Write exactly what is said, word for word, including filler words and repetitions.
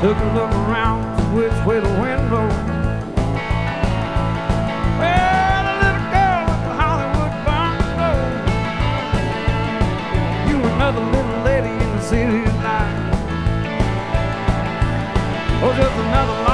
Took a look around to which way the wind blows. Well, a little girl with the Hollywood bungalow. You another little lady in the city tonight. Oh, just another